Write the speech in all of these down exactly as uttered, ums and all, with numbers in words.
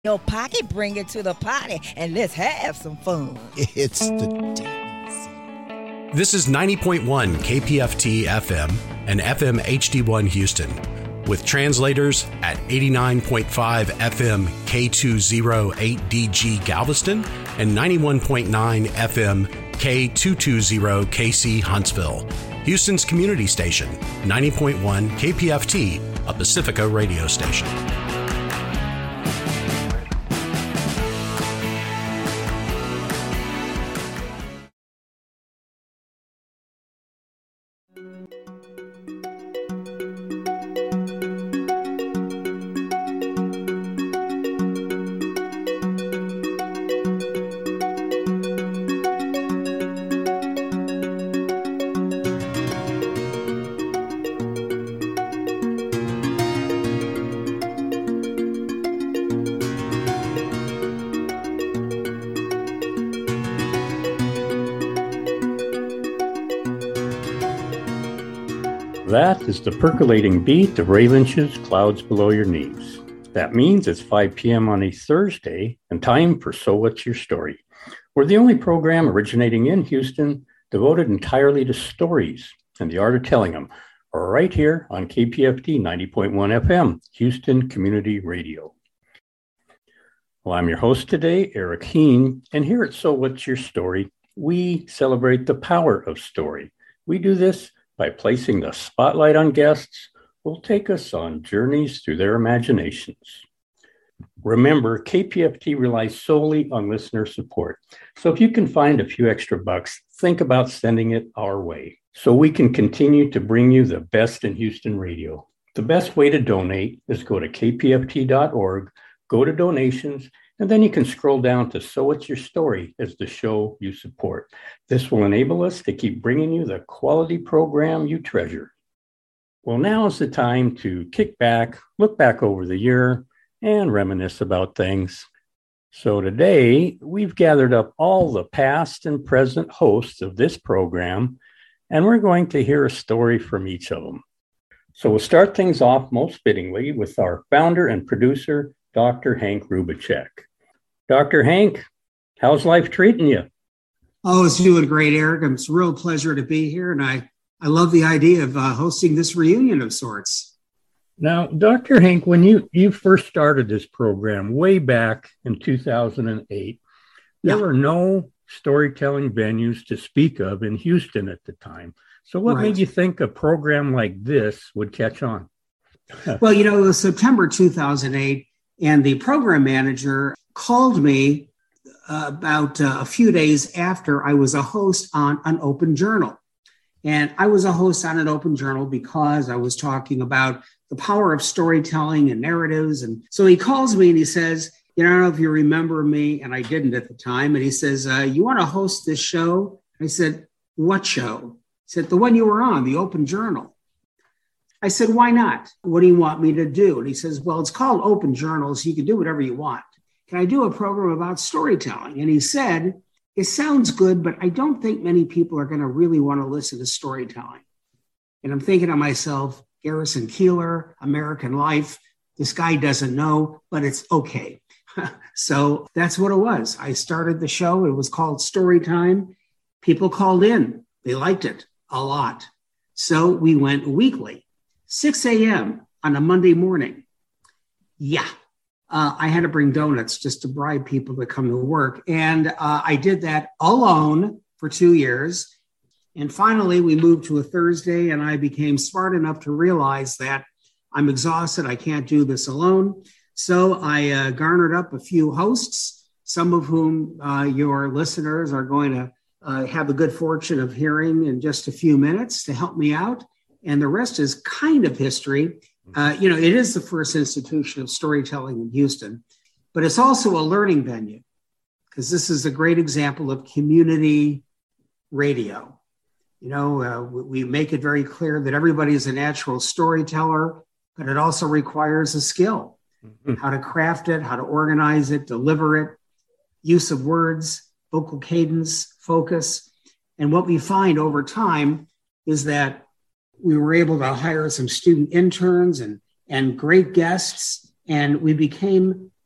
Your pocket, bring it to the party, and let's have some fun. It's the dance. This is ninety point one K P F T F M and F M H D one Houston, with translators at eighty-nine point five F M K two oh eight D G Galveston and ninety-one point nine F M K two twenty K C Huntsville. Houston's community station, ninety point one K P F T, a Pacifica radio station. That is the percolating beat of Ray Lynch's Clouds Below Your Knees. That means it's five p.m. on a Thursday and time for So What's Your Story? We're the only program originating in Houston devoted entirely to stories and the art of telling them, right here on K P F T ninety point one F M, Houston Community Radio. Well, I'm your host today, Eric Heen, and here at So What's Your Story, we celebrate the power of story. We do this by placing the spotlight on guests who will take us on journeys through their imaginations. Remember, K P F T relies solely on listener support. So if you can find a few extra bucks, think about sending it our way so we can continue to bring you the best in Houston radio. The best way to donate is go to K P F T dot org, go to donations, and then you can scroll down to So What's Your Story as the show you support. This will enable us to keep bringing you the quality program you treasure. Well, now is the time to kick back, look back over the year, and reminisce about things. So today, we've gathered up all the past and present hosts of this program, and we're going to hear a story from each of them. So we'll start things off most fittingly with our founder and producer, Doctor Hank Rubacek. Doctor Hank, how's life treating you? Oh, it's doing great, Eric. It's a real pleasure to be here, and I, I love the idea of uh, hosting this reunion of sorts. Now, Doctor Hank, when you, you first started this program way back in two thousand eight, there yeah. were no storytelling venues to speak of in Houston at the time. So what right. made you think a program like this would catch on? Well, you know, it was September two thousand eight, and the program manager called me uh, about uh, a few days after I was a host on an open journal. And I was a host on an open journal because I was talking about the power of storytelling and narratives. And so he calls me and he says, you know, I don't know if you remember me, and I didn't at the time. And he says, uh, you want to host this show? I said, what show? He said, the one you were on, the open journal. I said, why not? What do you want me to do? And he says, well, it's called Open Journals. You can do whatever you want. Can I do a program about storytelling? And he said, it sounds good, but I don't think many people are going to really want to listen to storytelling. And I'm thinking to myself, Garrison Keillor, American Life, this guy doesn't know, but it's okay. So that's what it was. I started the show. It was called Storytime. People called in. They liked it a lot. So we went weekly, six a.m. on a Monday morning. Yeah. Uh, I had to bring donuts just to bribe people to come to work. And uh, I did that alone for two years. And finally, we moved to a Thursday, and I became smart enough to realize that I'm exhausted. I can't do this alone. So I uh, garnered up a few hosts, some of whom uh, your listeners are going to uh, have the good fortune of hearing in just a few minutes to help me out. And the rest is kind of history. Uh, you know, it is the first institution of storytelling in Houston, but it's also a learning venue because this is a great example of community radio. You know, uh, we make it very clear that everybody is a natural storyteller, but it also requires a skill, mm-hmm. how to craft it, how to organize it, deliver it, use of words, vocal cadence, focus. And what we find over time is that we were able to hire some student interns and, and great guests, and we became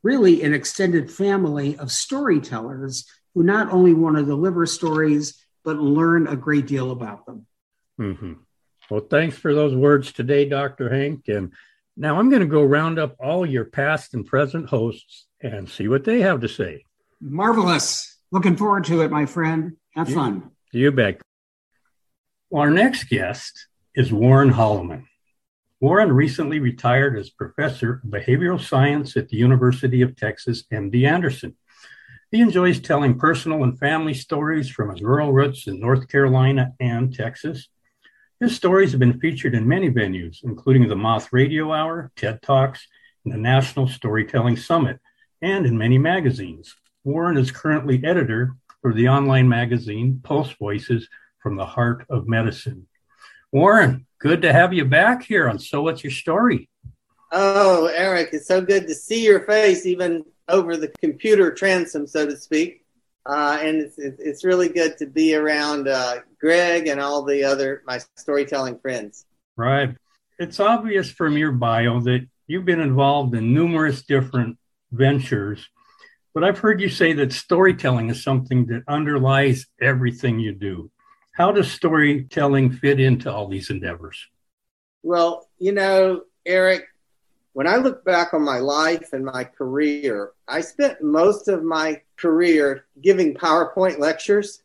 really an extended family of storytellers who not only want to deliver stories, but learn a great deal about them. Mm-hmm. Well, thanks for those words today, Doctor Hank. And now I'm going to go round up all your past and present hosts and see what they have to say. Marvelous. Looking forward to it, my friend. Have fun. You, you bet. Well, our next guest is Warren Holloman. Warren recently retired as professor of behavioral science at the University of Texas, M D Anderson. He enjoys telling personal and family stories from his rural roots in North Carolina and Texas. His stories have been featured in many venues, including the Moth Radio Hour, TED Talks, and the National Storytelling Summit, and in many magazines. Warren is currently editor for the online magazine Pulse Voices from the Heart of Medicine. Warren, good to have you back here on So What's Your Story? Oh, Eric, it's so good to see your face, even over the computer transom, so to speak. Uh, and it's, it's really good to be around uh, Greg and all the other, my storytelling friends. Right. It's obvious from your bio that you've been involved in numerous different ventures, but I've heard you say that storytelling is something that underlies everything you do. How does storytelling fit into all these endeavors? Well, you know, Eric, when I look back on my life and my career, I spent most of my career giving PowerPoint lectures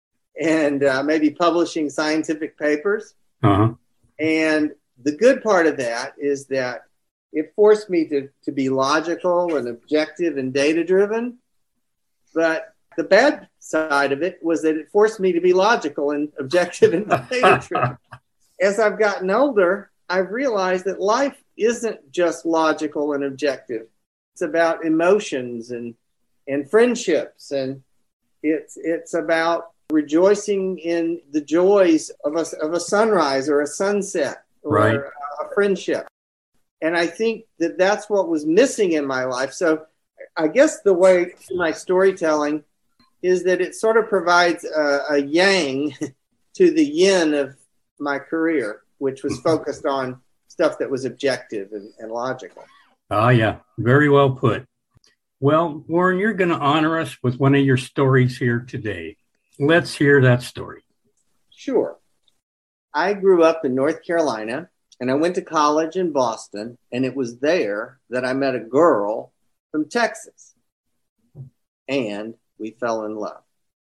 and uh, maybe publishing scientific papers. Uh-huh. And the good part of that is that it forced me to, to be logical and objective and data-driven. But the bad side of it was that it forced me to be logical and objective and data-driven. As I've gotten older, I've realized that life isn't just logical and objective. It's about emotions and, and friendships, and it's it's about rejoicing in the joys of a, of a sunrise or a sunset or right. a friendship. And I think that that's what was missing in my life. So I guess the way to my storytelling is that it sort of provides a, a yang to the yin of my career, which was focused on stuff that was objective and, and logical. Ah, yeah. Very well put. Well, Warren, you're going to honor us with one of your stories here today. Let's hear that story. Sure. I grew up in North Carolina, and I went to college in Boston, and it was there that I met a girl from Texas, and we fell in love.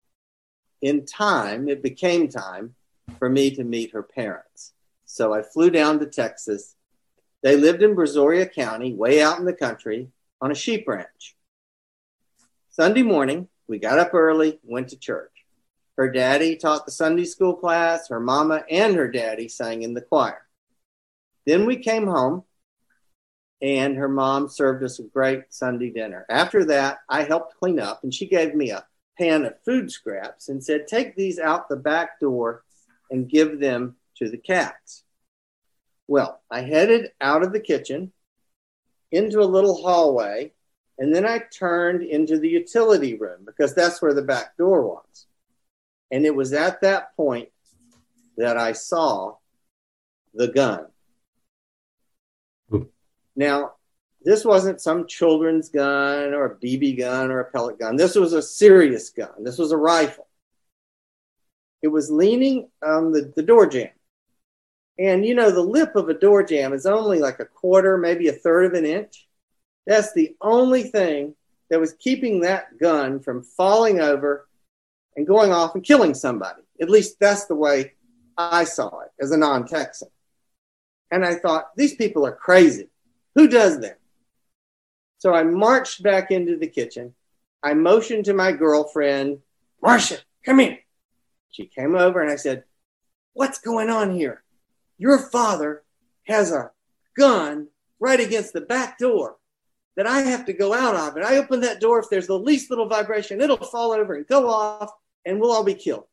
In time, it became time for me to meet her parents. So I flew down to Texas. They lived in Brazoria County, way out in the country, on a sheep ranch. Sunday morning, we got up early, went to church. Her daddy taught the Sunday school class. Her mama and her daddy sang in the choir. Then we came home, and her mom served us a great Sunday dinner. After that, I helped clean up, and she gave me a pan of food scraps and said, take these out the back door and give them to the cats. Well, I headed out of the kitchen into a little hallway, and then I turned into the utility room because that's where the back door was. And it was at that point that I saw the gun. Ooh. Now, this wasn't some children's gun or a B B gun or a pellet gun. This was a serious gun. This was a rifle. It was leaning on the, the door jamb. And, you know, the lip of a door jamb is only like a quarter, maybe a third of an inch. That's the only thing that was keeping that gun from falling over and going off and killing somebody. At least that's the way I saw it as a non-Texan. And I thought, these people are crazy. Who does that? So I marched back into the kitchen. I motioned to my girlfriend, Marcia, come here. She came over and I said, what's going on here? Your father has a gun right against the back door that I have to go out of. And I open that door. If there's the least little vibration, it'll fall over and go off and we'll all be killed.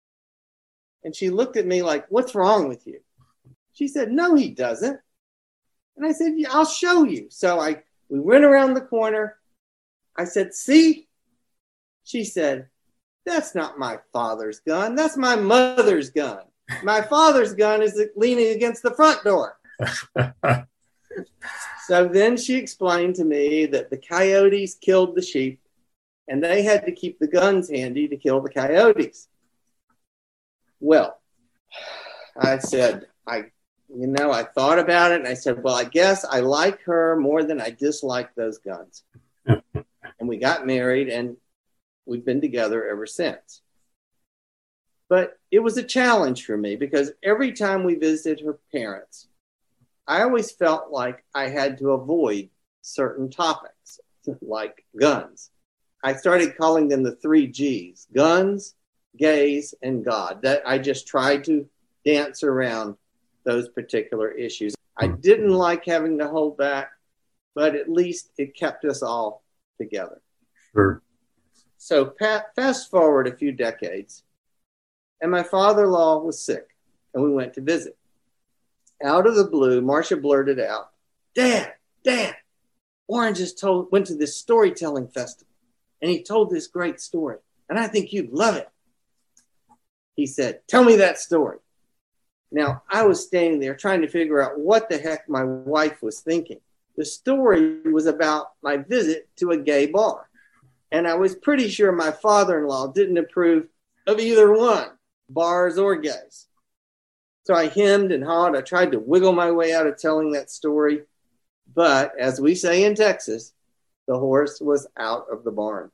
And she looked at me like, what's wrong with you? She said, no, he doesn't. And I said, yeah, I'll show you. So I, we went around the corner. I said, see? She said, that's not my father's gun. That's my mother's gun. My father's gun is leaning against the front door. So then she explained to me that the coyotes killed the sheep and they had to keep the guns handy to kill the coyotes. Well, I said, I, you know, I thought about it and I said, well, I guess I like her more than I dislike those guns. And we got married and we've been together ever since. But it was a challenge for me because every time we visited her parents, I always felt like I had to avoid certain topics, like guns. I started calling them the three G's: guns, gays, and God. That I just tried to dance around those particular issues. I didn't like having to hold back, but at least it kept us all together. Sure. So Pat, fast forward a few decades, and my father-in-law was sick, and we went to visit. Out of the blue, Marcia blurted out, Dad, Dad, Warren just told, went to this storytelling festival, and he told this great story, and I think you'd love it. He said, tell me that story. Now, I was standing there trying to figure out what the heck my wife was thinking. The story was about my visit to a gay bar, and I was pretty sure my father-in-law didn't approve of either one, bars or gays. So I hemmed and hawed. I tried to wiggle my way out of telling that story. But as we say in Texas, the horse was out of the barn.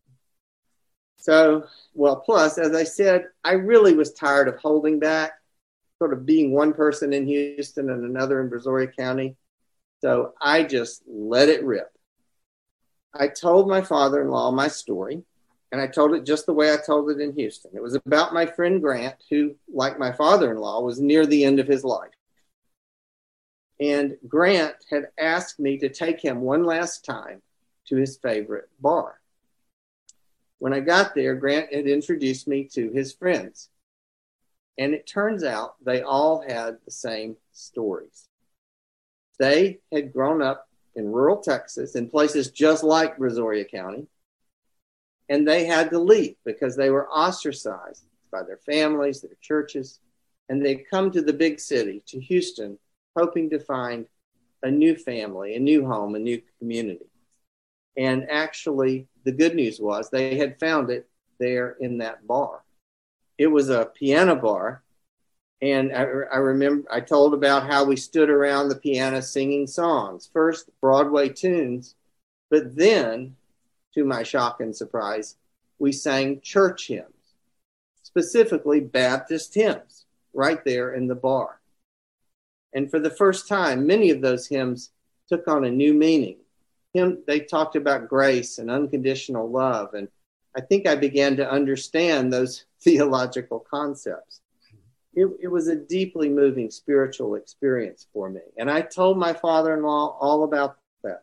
So, well, plus, as I said, I really was tired of holding back, sort of being one person in Houston and another in Brazoria County. So I just let it rip. I told my father-in-law my story. And I told it just the way I told it in Houston. It was about my friend Grant, who, like my father-in-law, was near the end of his life. And Grant had asked me to take him one last time to his favorite bar. When I got there, Grant had introduced me to his friends. And it turns out they all had the same stories. They had grown up in rural Texas, in places just like Brazoria County. And they had to leave because they were ostracized by their families, their churches, and they'd come to the big city, to Houston, hoping to find a new family, a new home, a new community. And actually, the good news was they had found it there in that bar. It was a piano bar, and I, I remember I told about how we stood around the piano singing songs, first Broadway tunes, but then, to my shock and surprise, we sang church hymns, specifically Baptist hymns, right there in the bar. And for the first time, many of those hymns took on a new meaning. Hymn, they talked about grace and unconditional love, and I think I began to understand those theological concepts. It, it was a deeply moving spiritual experience for me, and I told my father-in-law all about that.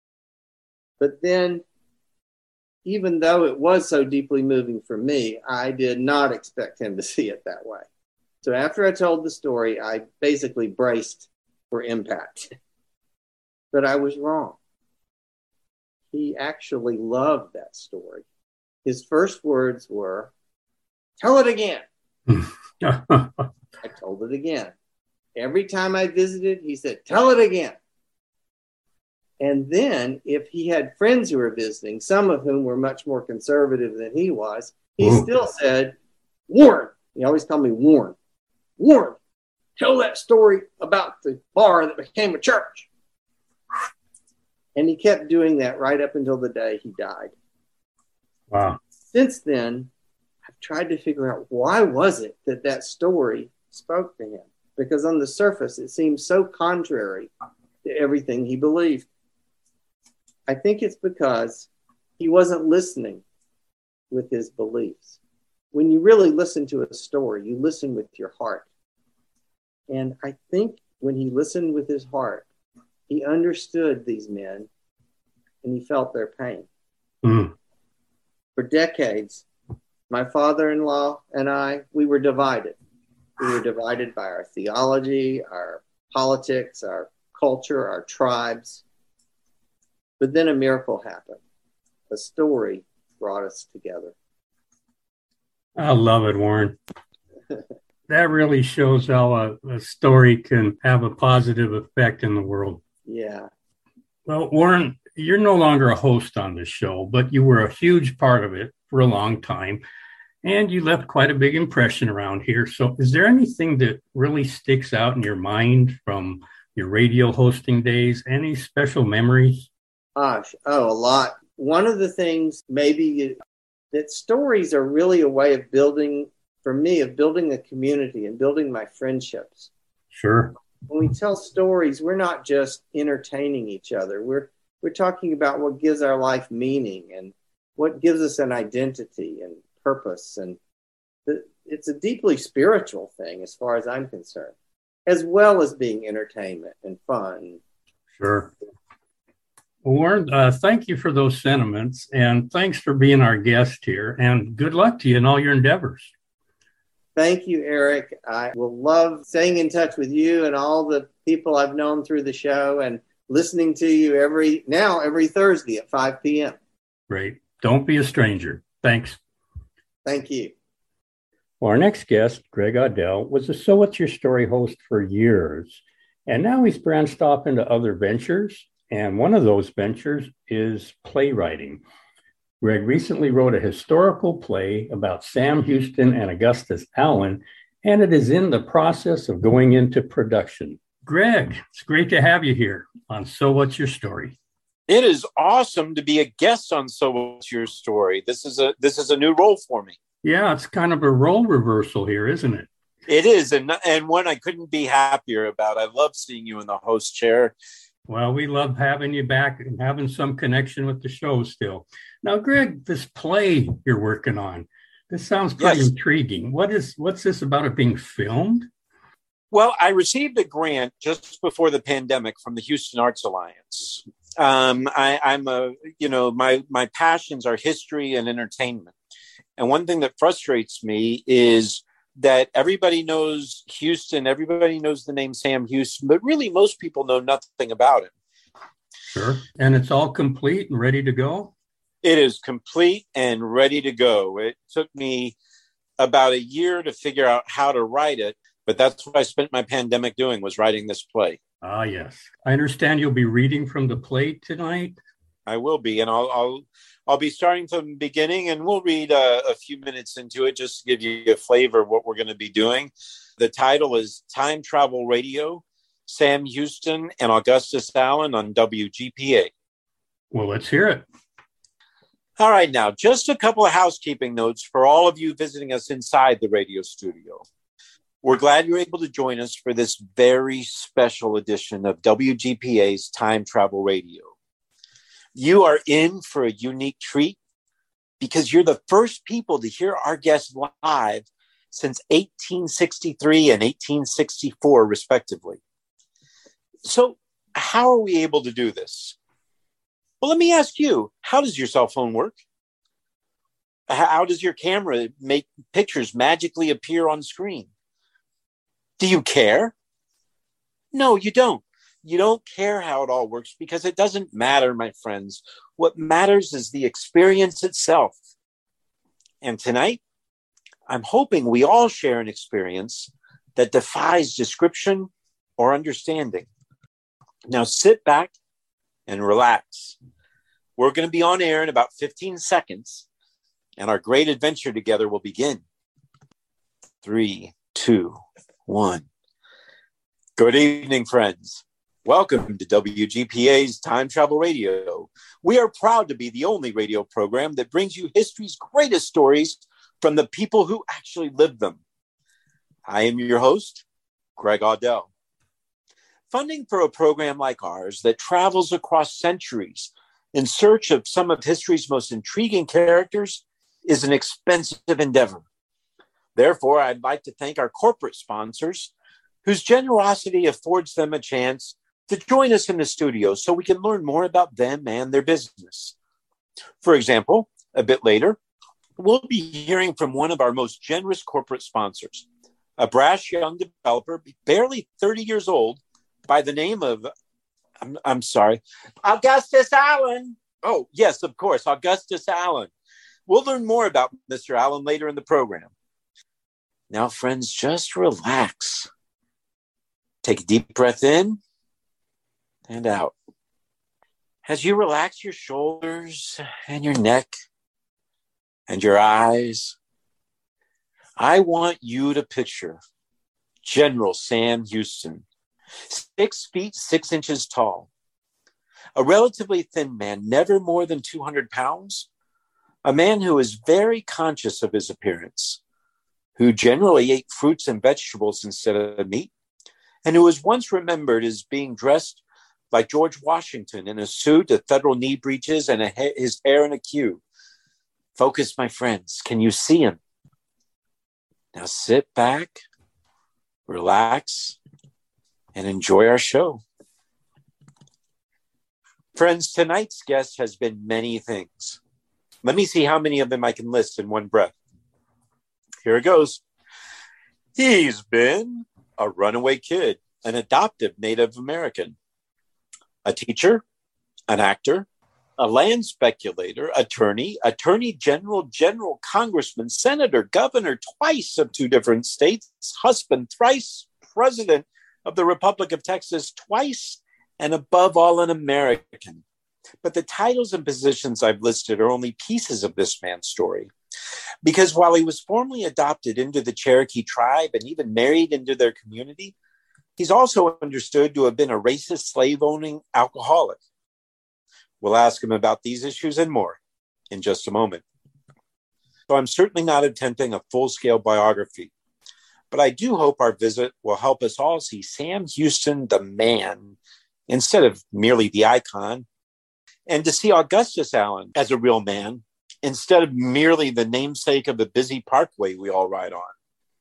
But then, even though it was so deeply moving for me, I did not expect him to see it that way. So after I told the story, I basically braced for impact. But I was wrong. He actually loved that story. His first words were, tell it again. I told it again. Every time I visited, he said, tell it again. And then if he had friends who were visiting, some of whom were much more conservative than he was, he Ooh. still said, Warren, he always called me Warren, Warren, tell that story about the bar that became a church. And he kept doing that right up until the day he died. Wow. Since then, I've tried to figure out why was it that that story spoke to him? Because on the surface, it seems so contrary to everything he believed. I think it's because he wasn't listening with his beliefs. When you really listen to a story, you listen with your heart. And I think when he listened with his heart, he understood these men and he felt their pain. Mm. For decades, my father-in-law and I, we were divided. We were divided by our theology, our politics, our culture, our tribes. But then a miracle happened. A story brought us together. I love it, Warren. That really shows how a, a story can have a positive effect in the world. Yeah. Well, Warren, you're no longer a host on the show, but you were a huge part of it for a long time, and you left quite a big impression around here. So is there anything that really sticks out in your mind from your radio hosting days? Any special memories? Gosh, oh, a lot. One of the things maybe that stories are really a way of building, for me, of building a community and building my friendships. Sure. When we tell stories, we're not just entertaining each other. We're we're talking about what gives our life meaning and what gives us an identity and purpose. And the, it's a deeply spiritual thing as far as I'm concerned, as well as being entertainment and fun. Sure. Well, Warren, uh, thank you for those sentiments, and thanks for being our guest here, and good luck to you in all your endeavors. Thank you, Eric. I will love staying in touch with you and all the people I've known through the show and listening to you every now every Thursday at five p.m. Great. Don't be a stranger. Thanks. Thank you. Well, our next guest, Greg Audell, was a So What's Your Story host for years, and now he's branched off into other ventures, and one of those ventures is playwriting. Greg recently wrote a historical play about Sam Houston and Augustus Allen, and it is in the process of going into production. Greg, it's great to have you here on So What's Your Story? It is awesome to be a guest on So What's Your Story? This is a this is a new role for me. Yeah, it's kind of a role reversal here, isn't it? It is, and and one I couldn't be happier about. I love seeing you in the host chair. Well, we love having you back and having some connection with the show still. Now, Greg, this play you're working on, this sounds pretty Yes. intriguing. What is what's this about it being filmed? Well, I received a grant just before the pandemic from the Houston Arts Alliance. Um, I, I'm a, you know, my my passions are history and entertainment. And one thing that frustrates me is that everybody knows Houston, everybody knows the name Sam Houston, but really most people know nothing about him. Sure. And it's all complete and ready to go? It is complete and ready to go. It took me about a year to figure out how to write it, but that's what I spent my pandemic doing, was writing this play. Ah, yes. I understand you'll be reading from the play tonight. I will be, and I'll I'll I'll be starting from the beginning, and we'll read a, a few minutes into it just to give you a flavor of what we're going to be doing. The title is Time Travel Radio, Sam Houston and Augustus Allen on W G P A. Well, let's hear it. All right, now, just a couple of housekeeping notes for all of you visiting us inside the radio studio. We're glad you're able to join us for this very special edition of W G P A's Time Travel Radio. You are in for a unique treat because you're the first people to hear our guests live since eighteen sixty-three and eighteen sixty-four, respectively. So how are we able to do this? Well, let me ask you, how does your cell phone work? How does your camera make pictures magically appear on screen? Do you care? No, you don't. You don't care how it all works because it doesn't matter, my friends. What matters is the experience itself. And tonight, I'm hoping we all share an experience that defies description or understanding. Now sit back and relax. We're going to be on air in about fifteen seconds, and our great adventure together will begin. Three, two, one. Good evening, friends. Welcome to W G P A's Time Travel Radio. We are proud to be the only radio program that brings you history's greatest stories from the people who actually lived them. I am your host, Greg Audell. Funding for a program like ours that travels across centuries in search of some of history's most intriguing characters is an expensive endeavor. Therefore, I'd like to thank our corporate sponsors, whose generosity affords them a chance to join us in the studio so we can learn more about them and their business. For example, a bit later, we'll be hearing from one of our most generous corporate sponsors, a brash young developer, barely thirty years old, by the name of, I'm, I'm sorry, Augustus Allen. Oh, yes, of course, Augustus Allen. We'll learn more about Mister Allen later in the program. Now, friends, just relax. Take a deep breath in and out. As you relax your shoulders and your neck and your eyes, I want you to picture General Sam Houston, six feet, six inches tall, a relatively thin man, never more than two hundred pounds, a man who is very conscious of his appearance, who generally ate fruits and vegetables instead of meat, and who was once remembered as being dressed like George Washington in a suit, a federal knee breeches, and a ha- his hair in a queue. Focus, my friends. Can you see him? Now sit back, relax, and enjoy our show. Friends, tonight's guest has been many things. Let me see how many of them I can list in one breath. Here it goes. He's been a runaway kid, an adoptive Native American, a teacher, an actor, a land speculator, attorney, attorney general, general, congressman, senator, governor, twice of two different states, husband, thrice president of the Republic of Texas, twice, and above all, an American. But the titles and positions I've listed are only pieces of this man's story. Because while he was formally adopted into the Cherokee tribe and even married into their community, he's also understood to have been a racist, slave-owning alcoholic. We'll ask him about these issues and more in just a moment. So I'm certainly not attempting a full-scale biography, but I do hope our visit will help us all see Sam Houston, the man, instead of merely the icon, and to see Augustus Allen as a real man, instead of merely the namesake of the busy parkway we all ride on.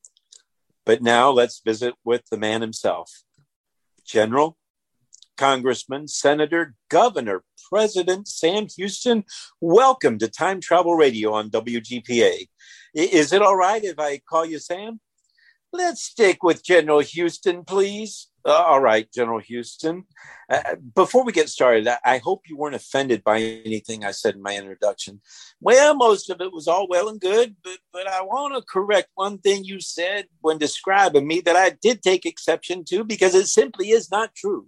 But now let's visit with the man himself. General, Congressman, Senator, Governor, President Sam Houston, welcome to Time Travel Radio on W G P A. Is it all right if I call you Sam? Let's stick with General Houston, please. Uh, all right, General Houston. Uh, before we get started, I, I hope you weren't offended by anything I said in my introduction. Well, most of it was all well and good, but, but I want to correct one thing you said when describing me that I did take exception to because it simply is not true.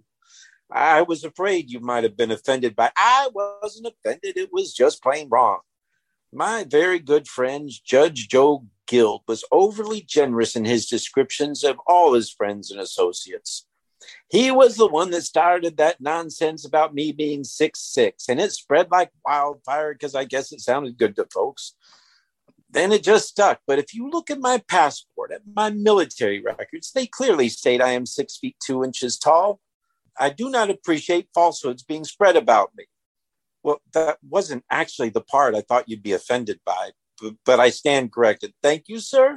I was afraid you might have been offended by. I wasn't offended. It was just plain wrong. My very good friend, Judge Joe Guild, was overly generous in his descriptions of all his friends and associates. He was the one that started that nonsense about me being six foot six, and it spread like wildfire because I guess it sounded good to folks. Then it just stuck. But if you look at my passport, at my military records, they clearly state I am six feet two inches tall. I do not appreciate falsehoods being spread about me. Well, that wasn't actually the part I thought you'd be offended by, but, but I stand corrected. Thank you, sir.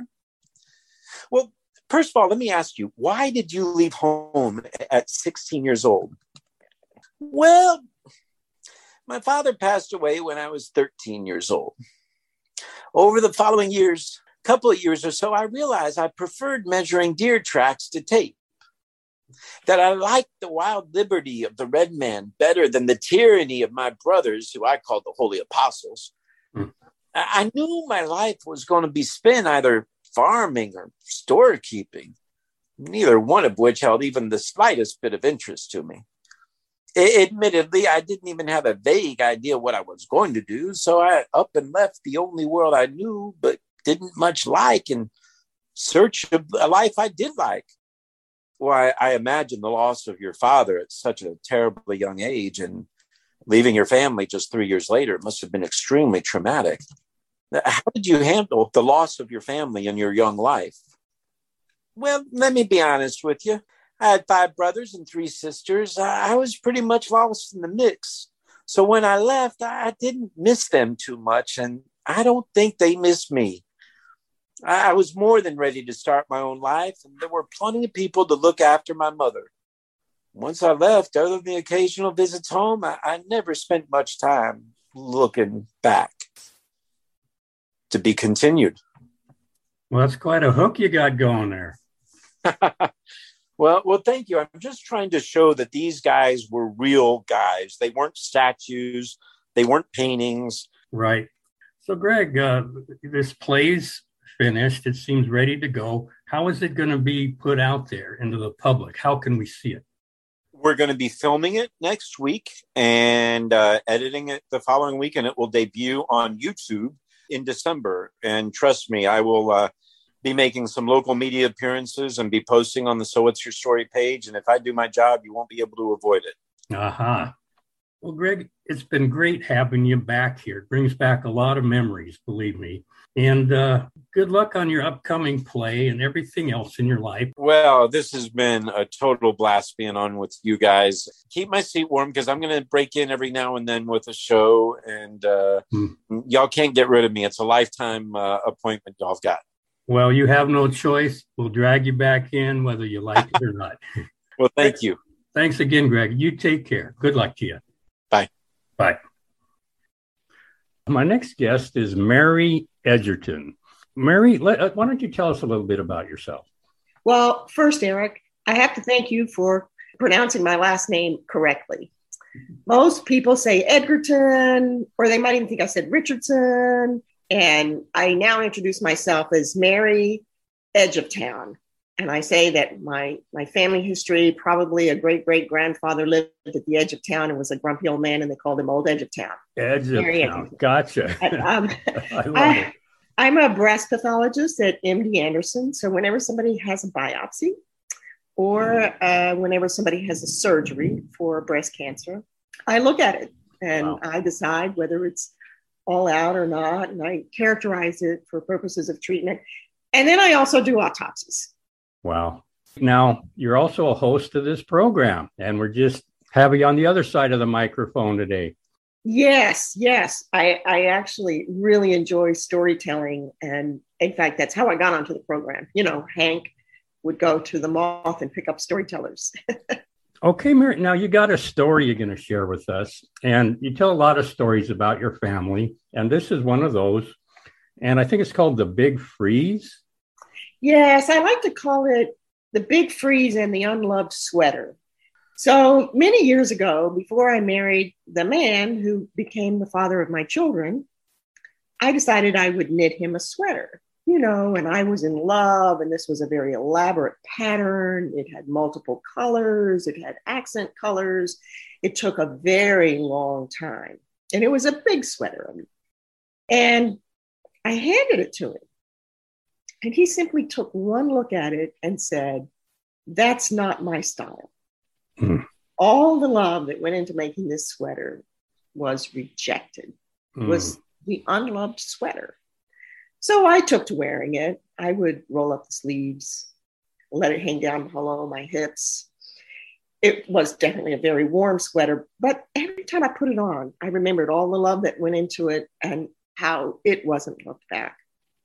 Well, first of all, let me ask you, why did you leave home at sixteen years old? Well, my father passed away when I was thirteen years old. Over the following years, a couple of years or so, I realized I preferred measuring deer tracks to tape. That I liked the wild liberty of the red man better than the tyranny of my brothers, who I called the Holy Apostles. Mm. I knew my life was going to be spent either farming or storekeeping, neither one of which held even the slightest bit of interest to me. I- admittedly, I didn't even have a vague idea what I was going to do, so I up and left the only world I knew but didn't much like in search of a life I did like. Well, I, I imagine the loss of your father at such a terribly young age and leaving your family just three years later must have been extremely traumatic. How did you handle the loss of your family in your young life? Well, let me be honest with you. I had five brothers and three sisters. I was pretty much lost in the mix. So when I left, I didn't miss them too much, and I don't think they missed me. I was more than ready to start my own life, and there were plenty of people to look after my mother. Once I left, other than the occasional visits home, I, I never spent much time looking back. To be continued. Well, that's quite a hook you got going there. well, well, thank you. I'm just trying to show that these guys were real guys. They weren't statues. They weren't paintings. Right. So, Greg, uh, this play's finished. It seems ready to go. How is it going to be put out there into the public? How can we see it? We're going to be filming it next week and uh, editing it the following week, and it will debut on YouTube in December. And trust me, I will uh, be making some local media appearances and be posting on the So What's Your Story page. And if I do my job, you won't be able to avoid it. Uh-huh. Well, Greg, it's been great having you back here. It brings back a lot of memories, believe me. And uh, good luck on your upcoming play and everything else in your life. Well, this has been a total blast being on with you guys. Keep my seat warm because I'm going to break in every now and then with a show. And uh, hmm. y'all can't get rid of me. It's a lifetime uh, appointment y'all got. Well, you have no choice. We'll drag you back in whether you like it or not. Well, thank you. Thanks again, Greg. You take care. Good luck to you. Bye. Bye. My next guest is Mary Edgerton. Mary, let, why don't you tell us a little bit about yourself? Well, first, Eric, I have to thank you for pronouncing my last name correctly. Most people say Edgerton, or they might even think I said Richardson. And I now introduce myself as Mary Edge of Town. And I say that my, my family history, probably a great-great-grandfather lived at the edge of town and was a grumpy old man, and they called him Old Edge of Town. Edge of Mary Town. Edge. Gotcha. And, um, I love I, it. I'm a breast pathologist at M D Anderson. So whenever somebody has a biopsy or uh, whenever somebody has a surgery for breast cancer, I look at it and wow. I decide whether it's all out or not. And I characterize it for purposes of treatment. And then I also do autopsies. Wow. Now, you're also a host of this program, and we're just having you on the other side of the microphone today. Yes, yes. I, I actually really enjoy storytelling. And in fact, that's how I got onto the program. You know, Hank would go to the Moth and pick up storytellers. Okay, Mary. Now, you got a story you're going to share with us, and you tell a lot of stories about your family, and this is one of those. And I think it's called The Big Freeze. Yes, I like to call it The Big Freeze and the Unloved Sweater. So many years ago, before I married the man who became the father of my children, I decided I would knit him a sweater, you know, and I was in love, and this was a very elaborate pattern. It had multiple colors. It had accent colors. It took a very long time, and it was a big sweater. And I handed it to him. And he simply took one look at it and said, "That's not my style." Mm. All the love that went into making this sweater was rejected, mm. was the unloved sweater. So I took to wearing it. I would roll up the sleeves, let it hang down below my hips. It was definitely a very warm sweater, but every time I put it on, I remembered all the love that went into it and how it wasn't looked back.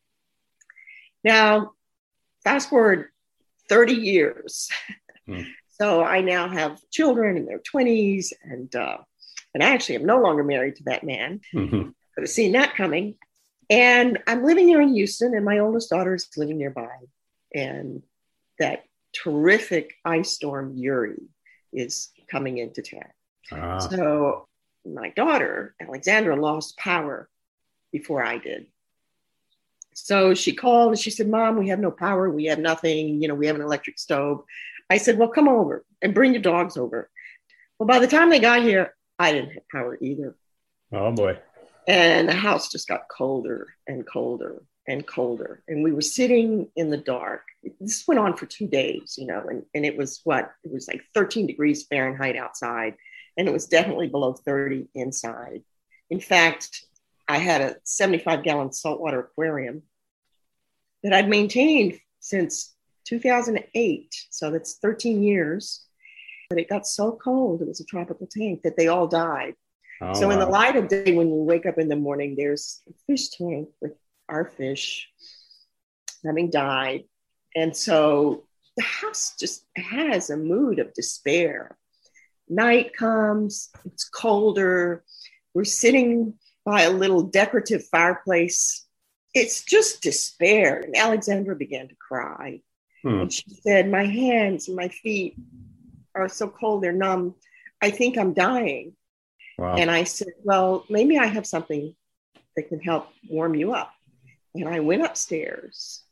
Now, fast forward thirty years. Mm. So I now have children in their twenties, and uh, and I actually am no longer married to that man. Mm-hmm. Could have seen that coming. And I'm living here in Houston, and my oldest daughter is living nearby. And that terrific ice storm Uri is coming into town. Ah. So my daughter, Alexandra, lost power before I did. So she called and she said, "Mom, we have no power. We have nothing. You know, we have an electric stove." I said, "Well, come over and bring your dogs over." Well, by the time they got here, I didn't have power either. Oh, boy. And the house just got colder and colder and colder. And we were sitting in the dark. This went on for two days, you know, and, and it was what? It was like thirteen degrees Fahrenheit outside. And it was definitely below thirty inside. In fact, I had a seventy-five gallon saltwater aquarium that I'd maintained since two thousand eight. So that's thirteen years. But it got so cold, it was a tropical tank, that they all died. Oh, so wow. In the light of day, when we wake up in the morning, there's a fish tank with our fish having died. And so the house just has a mood of despair. Night comes, it's colder. We're sitting by a little decorative fireplace. It's just despair. And Alexandra began to cry. Hmm. And she said, "My hands and my feet are so cold, they're numb. I think I'm dying." Wow. And I said, "Well, maybe I have something that can help warm you up." And I went upstairs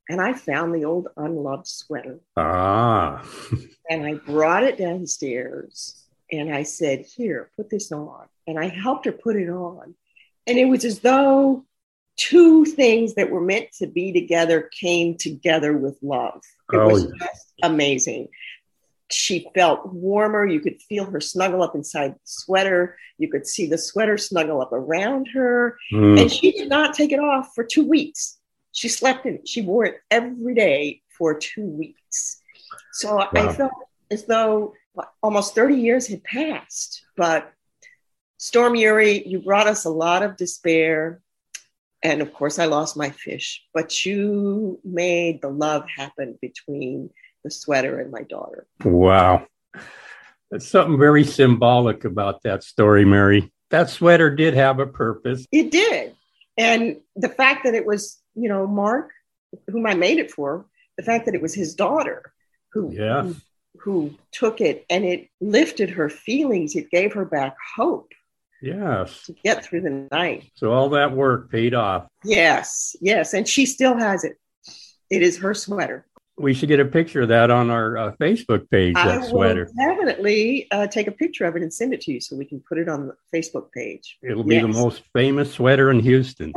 and I found the old unloved sweater. Ah. And I brought it downstairs and I said, here, put this on. And I helped her put it on. And it was as though two things that were meant to be together came together with love. It oh, was yeah. just amazing. She felt warmer. You could feel her snuggle up inside the sweater. You could see the sweater snuggle up around her. Mm. And she did not take it off for two weeks. She slept in it. She wore it every day for two weeks. So wow. I felt as though almost thirty years had passed. But Storm Uri, you brought us a lot of despair. And of course, I lost my fish. But you made the love happen between the sweater and my daughter. Wow. There's something very symbolic about that story, Mary. That sweater did have a purpose. It did. And the fact that it was, you know, Mark, whom I made it for, the fact that it was his daughter who, yes. who, who took it, and it lifted her feelings. It gave her back hope. Yes. To get through the night. So all that work paid off. Yes, yes. And she still has it. It is her sweater. We should get a picture of that on our uh, Facebook page, that I sweater. will definitely uh, take a picture of it and send it to you so we can put it on the Facebook page. It'll be yes. the most famous sweater in Houston.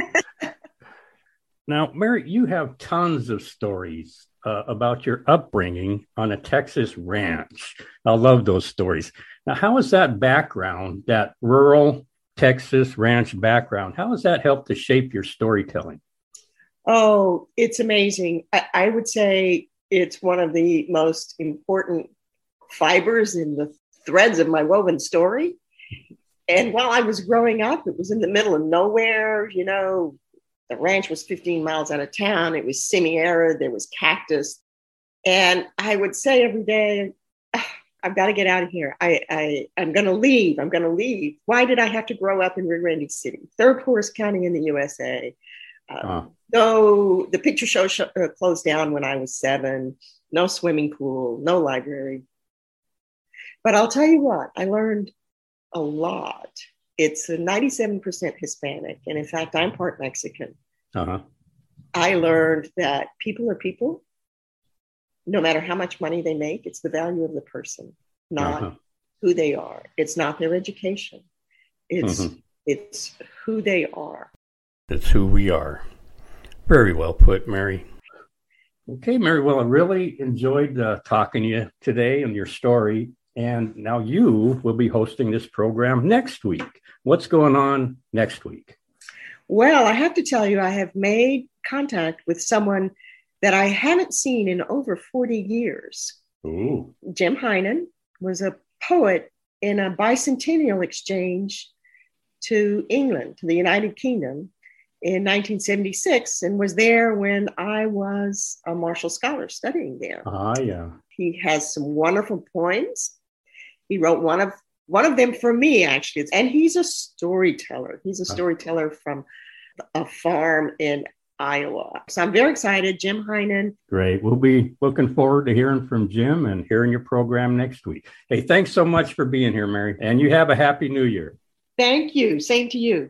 Now, Mary, you have tons of stories uh, about your upbringing on a Texas ranch. I love those stories. Now, how has that background, that rural Texas ranch background, how has that helped to shape your storytelling? Oh, it's amazing. I, I would say it's one of the most important fibers in the threads of my woven story. And while I was growing up, it was in the middle of nowhere. You know, the ranch was fifteen miles out of town. It was semi-arid. There was cactus. And I would say every day, I've got to get out of here. I, I, I'm going to leave. I'm going to leave. Why did I have to grow up in Rio Grande City, third poorest county in the U S A? Um, uh. No, the picture show sh- uh, closed down when I was seven. No swimming pool, no library. But I'll tell you what, I learned a lot. It's a ninety-seven percent Hispanic. And in fact, I'm part Mexican. Uh-huh. I learned that people are people. No matter how much money they make, it's the value of the person, not uh-huh. who they are. It's not their education. It's mm-hmm. it's who they are. It's who we are. Very well put, Mary. Okay, Mary, well, I really enjoyed uh, talking to you today and your story. And now you will be hosting this program next week. What's going on next week? Well, I have to tell you, I have made contact with someone that I haven't seen in over forty years. Ooh. Jim Heinen was a poet in a bicentennial exchange to England, to the United Kingdom, in nineteen seventy-six, and was there when I was a Marshall Scholar studying there. Ah, yeah. He has some wonderful poems. He wrote one of one of them for me, actually, and he's a storyteller. He's a storyteller from a farm in Iowa. So I'm very excited. Jim Heinen. Great. We'll be looking forward to hearing from Jim and hearing your program next week. Hey, thanks so much for being here, Mary. And you have a happy new year. Thank you. Same to you.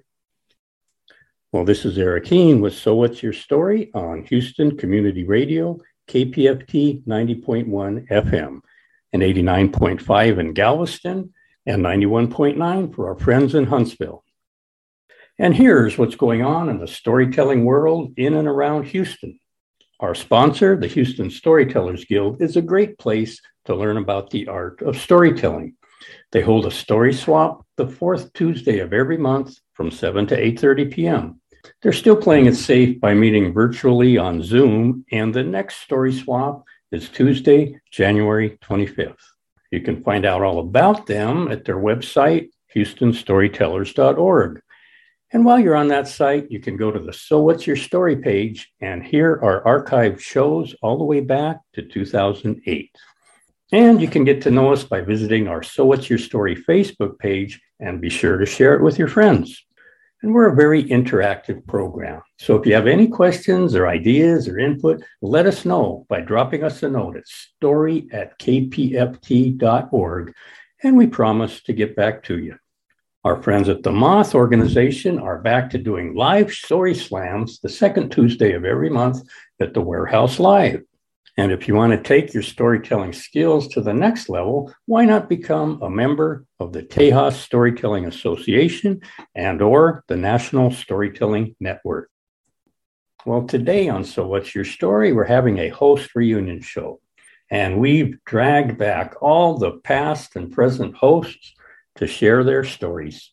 Well, this is Eric Heen with So What's Your Story on Houston Community Radio, K P F T ninety point one F M, and eighty-nine point five in Galveston, and ninety-one point nine for our friends in Huntsville. And here's what's going on in the storytelling world in and around Houston. Our sponsor, the Houston Storytellers Guild, is a great place to learn about the art of storytelling. They hold a story swap the fourth Tuesday of every month from seven to eight thirty p.m. They're still playing it safe by meeting virtually on Zoom, and the next story swap is Tuesday, January twenty-fifth. You can find out all about them at their website, houston storytellers dot org. And while you're on that site, you can go to the So What's Your Story page and hear our archived shows all the way back to two thousand eight. And you can get to know us by visiting our So What's Your Story Facebook page, and be sure to share it with your friends. And we're a very interactive program. So if you have any questions or ideas or input, let us know by dropping us a note at story at k p f t dot org, and we promise to get back to you. Our friends at the Moth organization are back to doing live story slams the second Tuesday of every month at the Warehouse Live. And if you want to take your storytelling skills to the next level, why not become a member of the Tejas Storytelling Association and or the National Storytelling Network? Well, today on So What's Your Story, we're having a host reunion show. And we've dragged back all the past and present hosts to share their stories.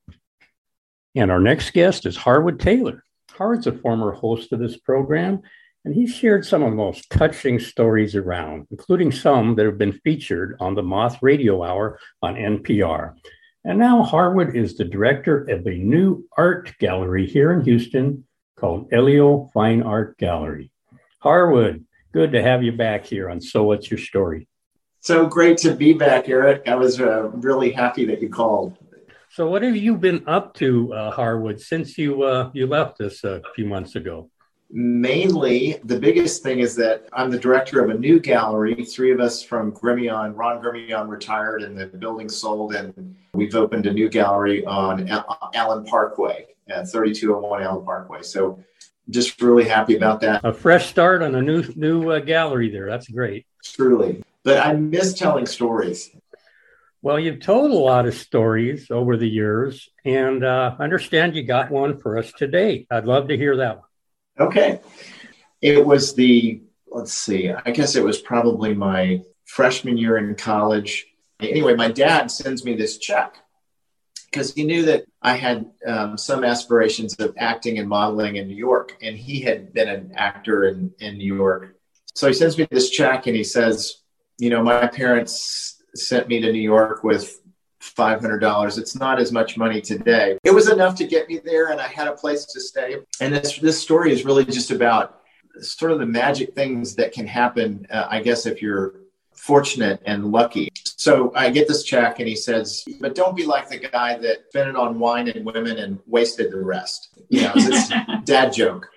And our next guest is Harwood Taylor. Harwood's a former host of this program, and he shared some of the most touching stories around, including some that have been featured on the Moth Radio Hour on N P R. And now Harwood is the director of a new art gallery here in Houston called Elio Fine Art Gallery. Harwood, good to have you back here on So What's Your Story? So great to be back, Eric. I was uh, really happy that you called. So what have you been up to, uh, Harwood, since you uh, you left us a few months ago? Mainly, the biggest thing is that I'm the director of a new gallery. Three of us from Grimion. Ron Grimion retired and the building sold, and we've opened a new gallery on Allen Parkway, at thirty-two oh one Allen Parkway. So just really happy about that. A fresh start on a new new uh, gallery there. That's great. Truly. But I miss telling stories. Well, you've told a lot of stories over the years, and uh, I understand you got one for us today. I'd love to hear that one. Okay. It was the, let's see, I guess it was probably my freshman year in college. Anyway, my dad sends me this check because he knew that I had um, some aspirations of acting and modeling in New York, and he had been an actor in, in New York. So he sends me this check and he says, you know, my parents sent me to New York with five hundred dollars. It's not as much money today. It was enough to get me there, and I had a place to stay. And this this story is really just about sort of the magic things that can happen, uh, I guess, if you're fortunate and lucky. So I get this check, and he says, but don't be like the guy that spent it on wine and women and wasted the rest. You know, it's a dad joke.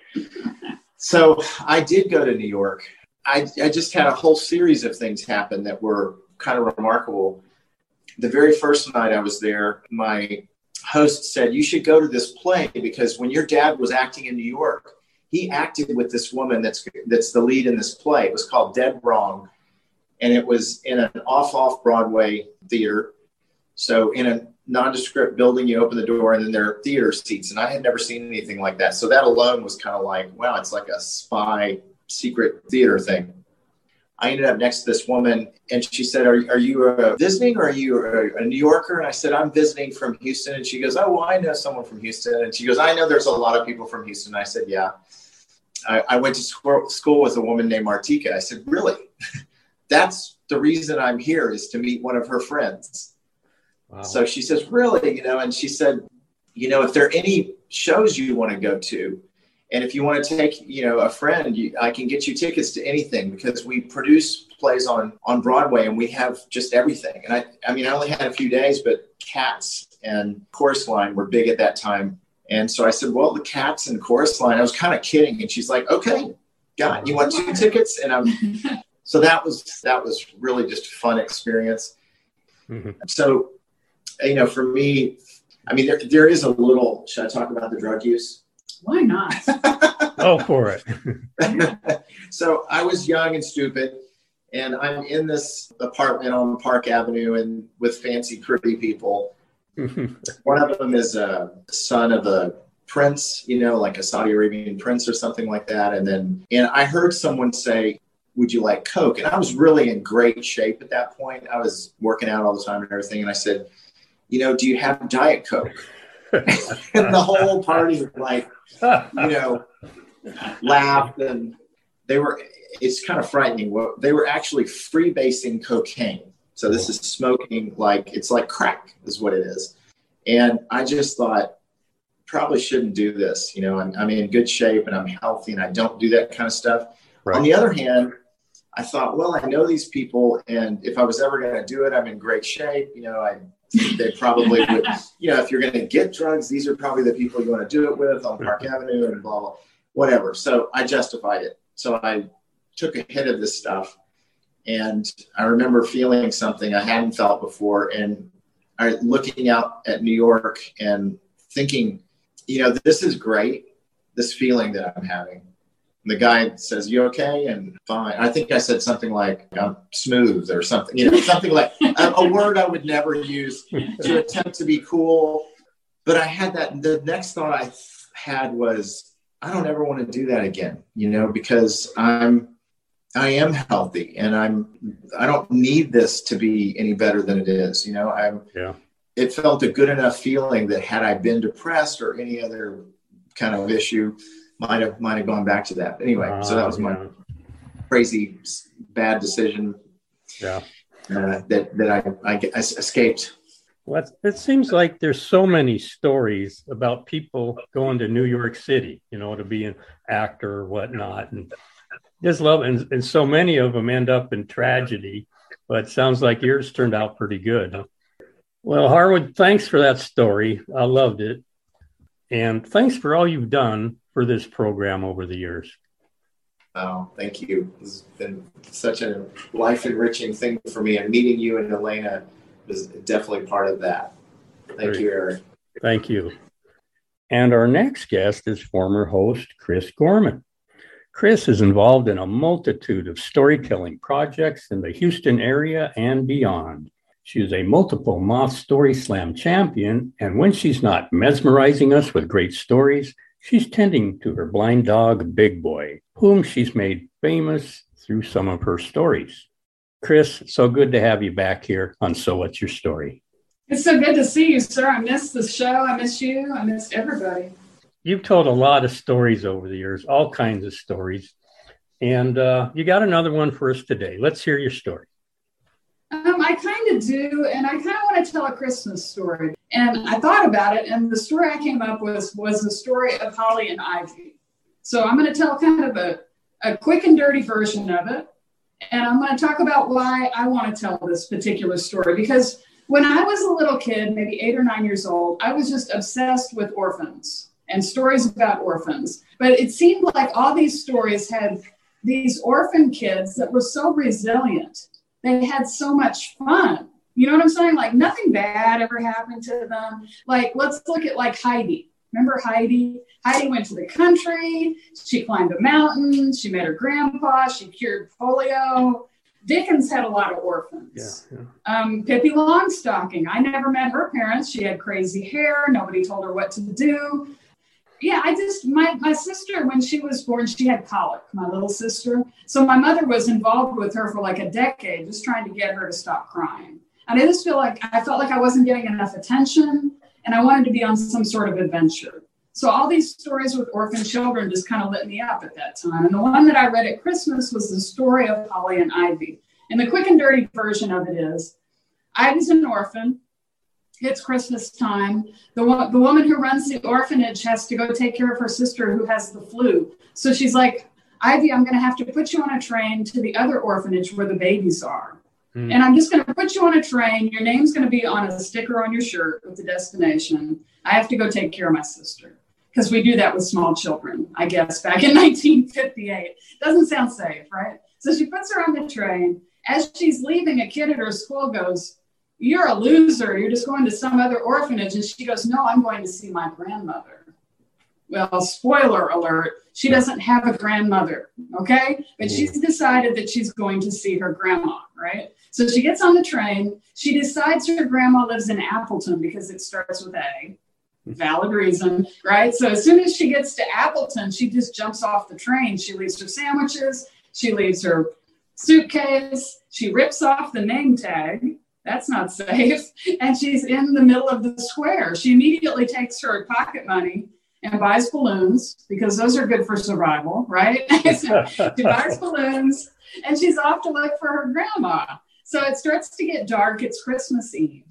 So I did go to New York. I, I just had a whole series of things happen that were kind of remarkable. The very first night I was there, my host said, you should go to this play because when your dad was acting in New York, he acted with this woman that's that's the lead in this play. It was called Dead Wrong. And it was in an off-off Broadway theater. So in a nondescript building, you open the door and then there are theater seats. And I had never seen anything like that. So that alone was kind of like, wow, it's like a spy secret theater thing. I ended up next to this woman and she said, are, are you uh, visiting or are you a, a New Yorker? And I said, I'm visiting from Houston. And she goes, oh, well, I know someone from Houston. And she goes, I know there's a lot of people from Houston. I said, yeah. I, I went to sc- school with a woman named Martika. I said, really? That's the reason I'm here is to meet one of her friends. Wow. So she says, really? You know, and she said, you know, if there are any shows you want to go to, and if you want to take, you know, a friend, you, I can get you tickets to anything because we produce plays on, on Broadway and we have just everything. And I, I mean, I only had a few days, but Cats and Chorus Line were big at that time. And so I said, well, the Cats and Chorus Line, I was kind of kidding. And she's like, okay, God, you want two tickets? And I'm, so that was, that was really just a fun experience. Mm-hmm. So, you know, for me, I mean, there, there is a little, should I talk about the drug use? Why not? Oh, for it. So I was young and stupid, and I'm in this apartment on Park Avenue and with fancy, pretty people. One of them is a son of a prince, you know, like a Saudi Arabian prince or something like that. And then, and I heard someone say, would you like Coke? And I was really in great shape at that point. I was working out all the time and everything. And I said, you know, do you have Diet Coke? And the whole party like, you know, laughed, and they were, it's kind of frightening. They were actually freebasing cocaine. So this is smoking like, it's like crack is what it is. And I just thought, probably shouldn't do this. You know, I'm, I'm in good shape and I'm healthy and I don't do that kind of stuff. Right. On the other hand, I thought, well, I know these people, and if I was ever going to do it, I'm in great shape. You know, I they probably would, you know, if you're going to get drugs, these are probably the people you want to do it with on Park Avenue and blah, blah, whatever. So I justified it. So I took a hit of this stuff, and I remember feeling something I hadn't felt before. And are looking out at New York and thinking, you know, this is great, this feeling that I'm having. And the guy says, "You okay?" And fine. I think I said something like, "I'm smooth," or something, you know, something like a, a word I would never use to attempt to be cool. But I had that, the next thought I had was, I don't ever want to do that again, you know, because I'm, I am healthy and I'm, I don't need this to be any better than it is. You know, I'm, yeah. It felt a good enough feeling that had I been depressed or any other kind of issue, might have, might have gone back to that. Anyway, uh, so that was my yeah. crazy, bad decision. Yeah. Uh, that, that I, I, I escaped. Well, it seems like there's so many stories about people going to New York City, you know, to be an actor or whatnot. And just love, and, and so many of them end up in tragedy, but it sounds like yours turned out pretty good. Huh? Well, Harwood, thanks for that story. I loved it. And thanks for all you've done for this program over the years. Oh, thank you. It's been such a life-enriching thing for me. And meeting you and Elena is definitely part of that. Thank Great. you, Eric. Thank you. And our next guest is former host Chris Gorman. Chris is involved in a multitude of storytelling projects in the Houston area and beyond. She is a multiple Moth Story Slam champion, and when she's not mesmerizing us with great stories, she's tending to her blind dog, Big Boy, whom she's made famous through some of her stories. Chris, so good to have you back here on So What's Your Story? It's so good to see you, sir. I missed the show. I miss you. I miss everybody. You've told a lot of stories over the years, all kinds of stories. And uh, you got another one for us today. Let's hear your story. Um, I kind of do, and I kind of want to tell a Christmas story. And I thought about it, and the story I came up with was the story of Holly and Ivy. So I'm going to tell kind of a, a quick and dirty version of it. And I'm going to talk about why I want to tell this particular story. Because when I was a little kid, maybe eight or nine years old, I was just obsessed with orphans and stories about orphans. But it seemed like all these stories had these orphan kids that were so resilient. They had so much fun. You know what I'm saying? Like nothing bad ever happened to them. Like, let's look at like Heidi. Remember Heidi? Heidi went to the country. She climbed a mountain. She met her grandpa. She cured polio. Dickens had a lot of orphans. Yeah, yeah. Um, Pippi Longstocking. I never met her parents. She had crazy hair. Nobody told her what to do. Yeah, I just, my, my sister, when she was born, she had colic, my little sister. So my mother was involved with her for like a decade, just trying to get her to stop crying. And I just feel like, I felt like I wasn't getting enough attention and I wanted to be on some sort of adventure. So all these stories with orphan children just kind of lit me up at that time. And the one that I read at Christmas was the story of Holly and Ivy. And the quick and dirty version of it is, Ivy's an orphan. It's Christmas time. The, the woman who runs the orphanage has to go take care of her sister who has the flu. So she's like, Ivy, I'm going to have to put you on a train to the other orphanage where the babies are. Mm. And I'm just going to put you on a train. Your name's going to be on a sticker on your shirt with the destination. I have to go take care of my sister. Because we do that with small children, I guess, back in nineteen fifty-eight. Doesn't sound safe, right? So she puts her on the train. As she's leaving, a kid at her school goes, "You're a loser. You're just going to some other orphanage." And she goes, "No, I'm going to see my grandmother." Well, spoiler alert, she doesn't have a grandmother, okay? But she's decided that she's going to see her grandma, right? So she gets on the train. She decides her grandma lives in Appleton because it starts with A. Valid reason, right? So as soon as she gets to Appleton, she just jumps off the train. She leaves her sandwiches. She leaves her suitcase. She rips off the name tag. That's not safe. And she's in the middle of the square. She immediately takes her pocket money and buys balloons because those are good for survival, right? She buys balloons and she's off to look for her grandma. So it starts to get dark. It's Christmas Eve.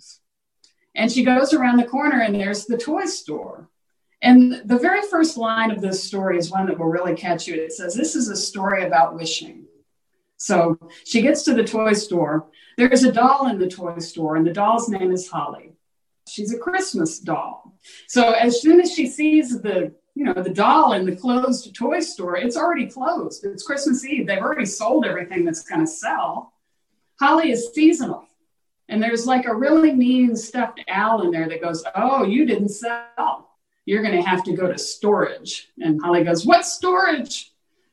And she goes around the corner and there's the toy store. And the very first line of this story is one that will really catch you. It says, "This is a story about wishing." So she gets to the toy store. There's a doll in the toy store, and the doll's name is Holly. She's a Christmas doll. So as soon as she sees the, you know, the doll in the closed toy store, it's already closed. It's Christmas Eve. They've already sold everything that's going to sell. Holly is seasonal. And there's like a really mean stuffed owl in there that goes, oh, you didn't sell. You're going to have to go to storage. And Holly goes, what storage?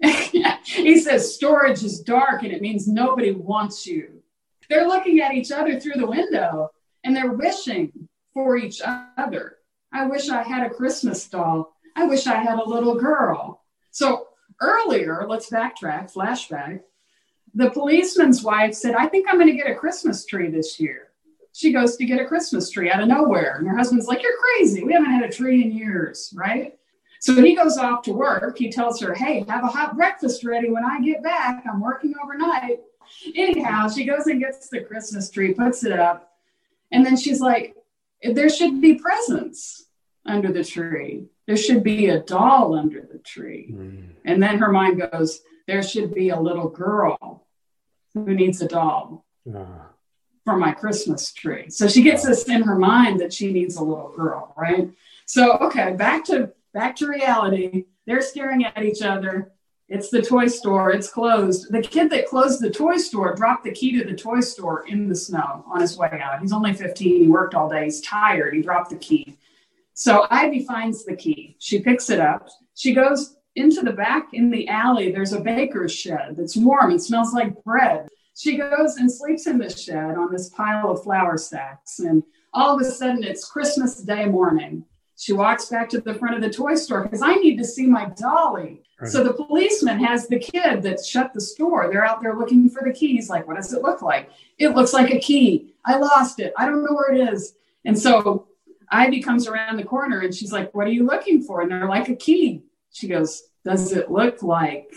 He says, storage is dark and it means nobody wants you. They're looking at each other through the window and they're wishing for each other. I wish I had a Christmas doll. I wish I had a little girl. So earlier, let's backtrack, flashback. The policeman's wife said, I think I'm going to get a Christmas tree this year. She goes to get a Christmas tree out of nowhere. And her husband's like, you're crazy. We haven't had a tree in years, right? So he goes off to work. He tells her, hey, have a hot breakfast ready when I get back. I'm working overnight. Anyhow, she goes and gets the Christmas tree, puts it up. And then she's like, there should be presents under the tree. There should be a doll under the tree. Mm. And then her mind goes, there should be a little girl who needs a doll uh. for my Christmas tree. So she gets this in her mind that she needs a little girl, right? So, okay, back to back to reality. They're staring at each other. It's the toy store. It's closed. The kid that closed the toy store dropped the key to the toy store in the snow on his way out. He's only fifteen. He worked all day. He's tired. He dropped the key. So Ivy finds the key. She picks it up. She goes into the back in the alley. There's a baker's shed that's warm and smells like bread. She goes and sleeps in the shed on this pile of flour sacks. And all of a sudden it's Christmas Day morning. She walks back to the front of the toy store because I need to see my dolly. Right. So the policeman has the kid that shut the store. They're out there looking for the keys. Like, what does it look like? It looks like a key. I lost it. I don't know where it is. And so Ivy comes around the corner and she's like, what are you looking for? And they're like, a key. She goes, does it look like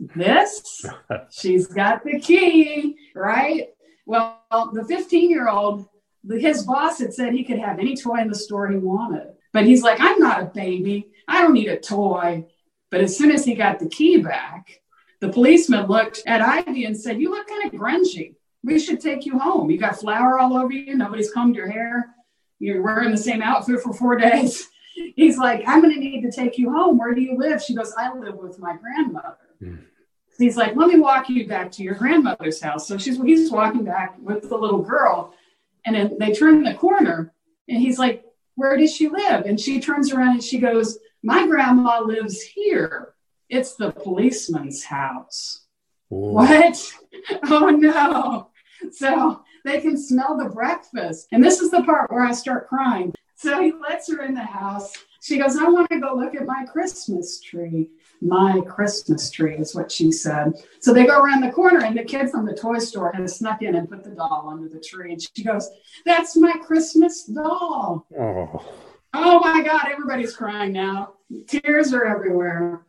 this? She's got the key, right? Well, the fifteen-year-old, his boss had said he could have any toy in the store he wanted. But he's like, I'm not a baby. I don't need a toy. But as soon as he got the key back, the policeman looked at Ivy and said, you look kind of grungy. We should take you home. You got flour all over you. Nobody's combed your hair. You're wearing the same outfit for four days. He's like, I'm going to need to take you home. Where do you live? She goes, I live with my grandmother. Mm. He's like, let me walk you back to your grandmother's house. So she's he's walking back with the little girl. And then they turn the corner. And he's like, where does she live? And she turns around and she goes, my grandma lives here. It's the policeman's house. Whoa. What? Oh, no. So they can smell the breakfast. And this is the part where I start crying. So he lets her in the house. She goes, I want to go look at my Christmas tree. My Christmas tree is what she said. So they go around the corner and the kid from the toy store has snuck in and put the doll under the tree. And she goes, that's my Christmas doll. Oh, oh my God, everybody's crying now. Tears are everywhere.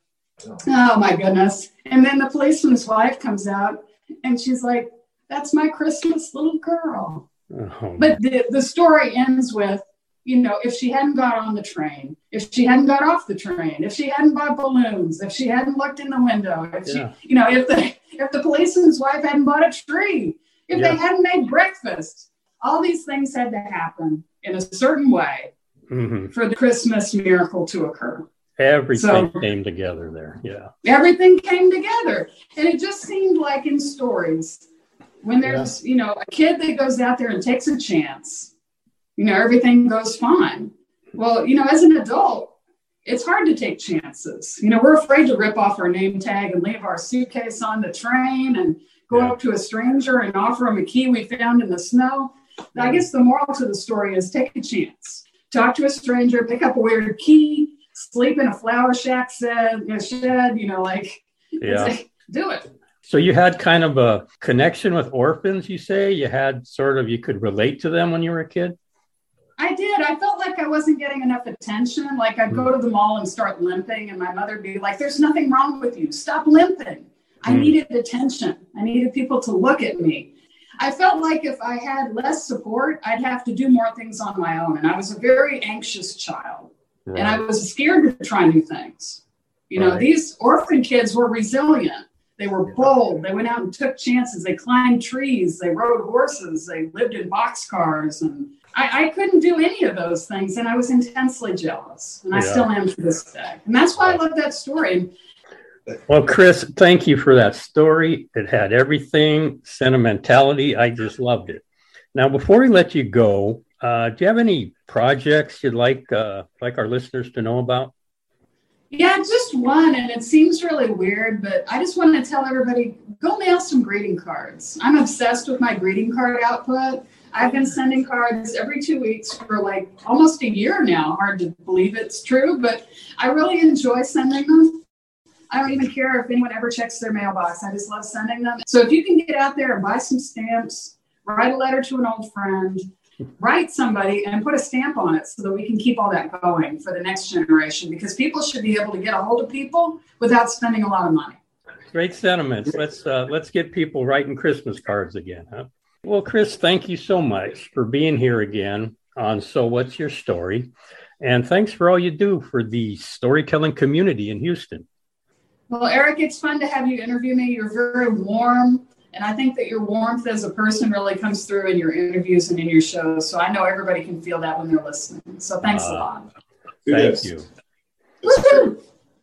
Oh my goodness. And then the policeman's wife comes out and she's like, that's my Christmas little girl. Oh. But the, the story ends with, you know, if she hadn't got on the train, if she hadn't got off the train, if she hadn't bought balloons, if she hadn't looked in the window, if yeah. she, you know, if the if the policeman's wife hadn't bought a tree, if yeah. they hadn't made breakfast, all these things had to happen in a certain way mm-hmm. for the Christmas miracle to occur. Everything so, came together there. Yeah. Everything came together. And it just seemed like in stories, when there's, yeah. you know, a kid that goes out there and takes a chance, you know, everything goes fine. Well, you know, as an adult, it's hard to take chances. You know, we're afraid to rip off our name tag and leave our suitcase on the train and go yeah. up to a stranger and offer them a key we found in the snow. I guess the moral to the story is take a chance. Talk to a stranger, pick up a weird key, sleep in a flour shack shed, you know, shed, you know, like, yeah. like, do it. So you had kind of a connection with orphans, you say? You had sort of, you could relate to them when you were a kid? I did. I felt like I wasn't getting enough attention. Like I'd go to the mall and start limping and my mother would be like, there's nothing wrong with you. Stop limping. I mm. needed attention. I needed people to look at me. I felt like if I had less support, I'd have to do more things on my own. And I was a very anxious child. Right. And I was scared to try new things. You know, right. these orphan kids were resilient. They were bold. They went out and took chances. They climbed trees. They rode horses. They lived in boxcars. And I, I couldn't do any of those things. And I was intensely jealous. And I yeah. still am to this day. And that's why I love that story. Well, Chris, thank you for that story. It had everything, sentimentality. I just loved it. Now, before we let you go, uh, do you have any projects you'd like uh, like our listeners to know about? Yeah, just one, and it seems really weird, but I just want to tell everybody, go mail some greeting cards. I'm obsessed with my greeting card output. I've been sending cards every two weeks for like almost a year now. Hard to believe it's true, but I really enjoy sending them. I don't even care if anyone ever checks their mailbox. I just love sending them. So if you can get out there and buy some stamps, write a letter to an old friend, write somebody and put a stamp on it so that we can keep all that going for the next generation, because people should be able to get a hold of people without spending a lot of money. Great sentiments. Let's uh, let's get people writing Christmas cards again, huh? Well, Chris, thank you so much for being here again on So What's Your Story? And thanks for all you do for the storytelling community in Houston. Well, Eric, it's fun to have you interview me. You're very warm. And I think that your warmth as a person really comes through in your interviews and in your shows. So I know everybody can feel that when they're listening. So thanks uh, a lot. Thank you. Woo-hoo!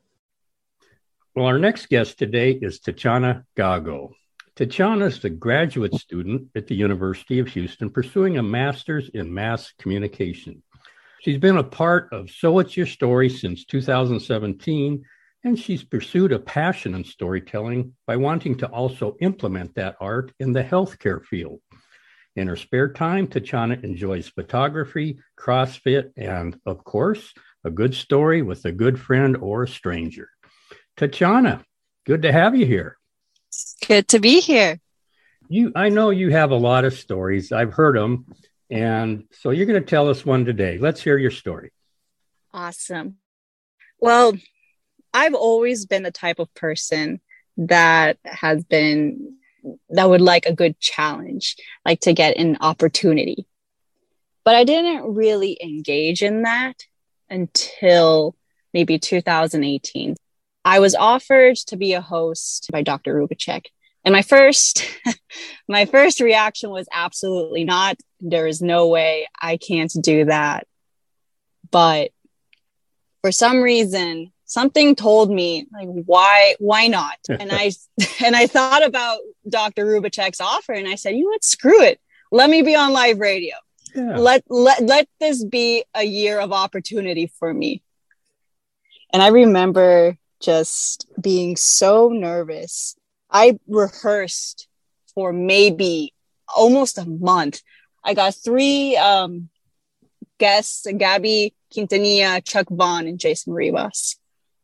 Well, our next guest today is Tachana Gago. Tachana is a graduate student at the University of Houston pursuing a master's in mass communication. She's been a part of So What's Your Story since two thousand seventeen, and she's pursued a passion in storytelling by wanting to also implement that art in the healthcare field. In her spare time, Tachana enjoys photography, CrossFit, and, of course, a good story with a good friend or a stranger. Tachana, good to have you here. Good to be here. You, I know you have a lot of stories. I've heard them. And so you're going to tell us one today. Let's hear your story. Awesome. Well, I've always been the type of person that has been, that would like a good challenge, like to get an opportunity. But I didn't really engage in that until maybe two thousand eighteen. I was offered to be a host by Doctor Rubacek. And my first, my first reaction was absolutely not. There is no way I can't do that. But for some reason, something told me, like, why, why not? And I, and I thought about Doctor Rubacek's offer, and I said, you know what, screw it. Let me be on live radio. Yeah. Let, let, let this be a year of opportunity for me. And I remember just being so nervous. I rehearsed for maybe almost a month. I got three um, guests, Gabby Quintanilla, Chuck Vaughn, and Jason Rivas.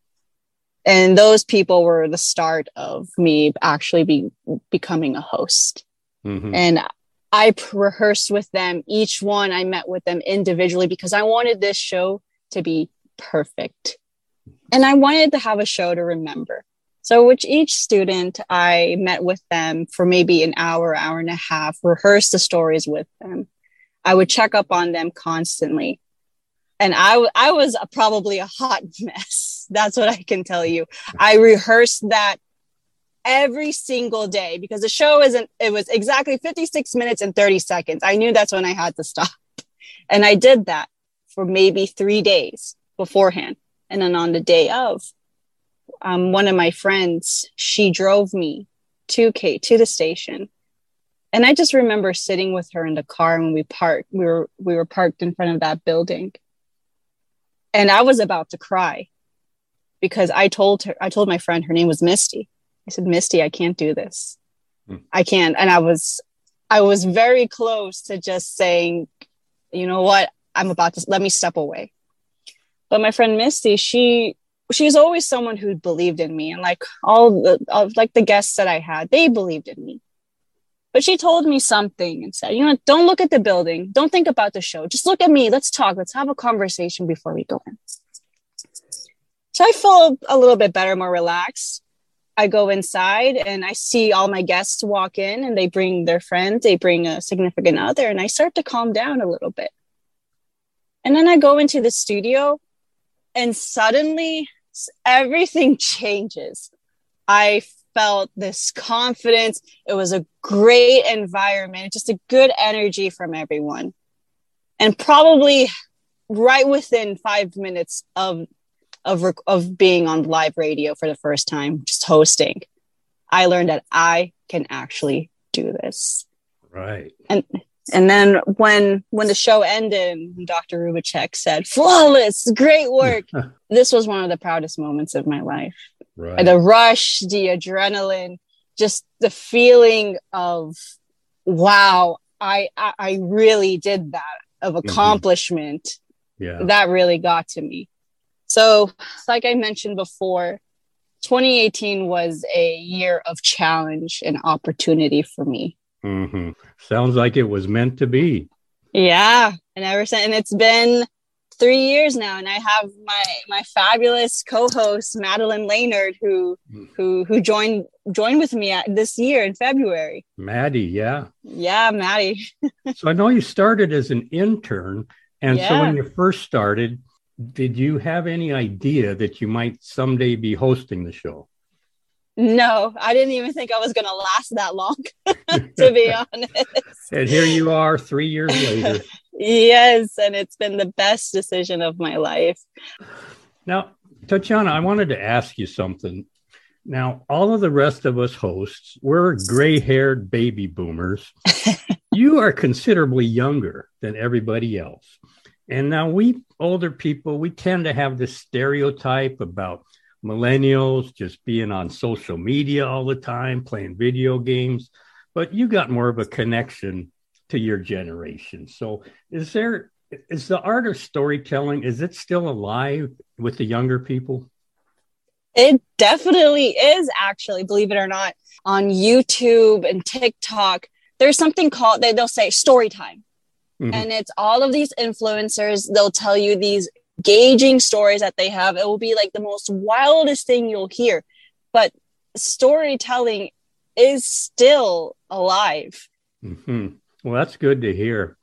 And those people were the start of me actually be, becoming a host. Mm-hmm. And I rehearsed with them. Each one, I met with them individually because I wanted this show to be perfect. And I wanted to have a show to remember. So with each student, I met with them for maybe an hour, hour and a half, rehearsed the stories with them. I would check up on them constantly. And I, w- I was a, probably a hot mess. That's what I can tell you. I rehearsed that every single day because the show isn't, it was exactly fifty-six minutes and thirty seconds. I knew that's when I had to stop. And I did that for maybe three days beforehand. And then on the day of, um, one of my friends, she drove me to Kate to the station. And I just remember sitting with her in the car when we parked. We were we were parked in front of that building. And I was about to cry because I told her, I told my friend, her name was Misty. I said, Misty, I can't do this. Hmm. I can't. And I was, I was very close to just saying, you know what, I'm about to, let me step away. But my friend Misty, she, she's always someone who believed in me. And like all the, all, like the guests that I had, they believed in me. But she told me something and said, you know, don't look at the building. Don't think about the show. Just look at me. Let's talk. Let's have a conversation before we go in. So I feel a little bit better, more relaxed. I go inside and I see all my guests walk in and they bring their friends. They bring a significant other. And I start to calm down a little bit. And then I go into the studio and suddenly everything changes. I felt this confidence. It was a great environment, just a good energy from everyone. And probably right within five minutes of, of, of being on live radio for the first time, just hosting, I learned that I can actually do this. Right. And, And then when when the show ended, Doctor Rubicek said, "Flawless, great work." This was one of the proudest moments of my life. Right. The rush, the adrenaline, just the feeling of, wow, I I, I really did that, of accomplishment. Mm-hmm. Yeah. That really got to me. So, like I mentioned before, twenty eighteen was a year of challenge and opportunity for me. Mm-hmm. Sounds like it was meant to be. Yeah. And ever since, and it's been three years now, and I have my my fabulous co-host Madeline Laynard, who who who joined joined with me at, this year in February. Maddie, yeah. Yeah, Maddie. So I know you started as an intern, and Yeah. so when you first started, did you have any idea that you might someday be hosting the show? No, I didn't even think I was going to last that long, to be honest. And here you are three years later. Yes, and it's been the best decision of my life. Now, Tatiana, I wanted to ask you something. Now, all of the rest of us hosts, we're gray-haired baby boomers. You are considerably younger than everybody else. And now we older people, we tend to have this stereotype about millennials just being on social media all the time, playing video games, but you got more of a connection to your generation. So is there, is the art of storytelling, is it still alive with the younger people? It definitely is, actually, believe it or not. On YouTube and TikTok, there's something called, they, they'll say story time. Mm-hmm. And it's all of these influencers, they'll tell you these engaging stories that they have. It will be like the most wildest thing you'll hear, but storytelling is still alive. Mm-hmm. Well, that's good to hear.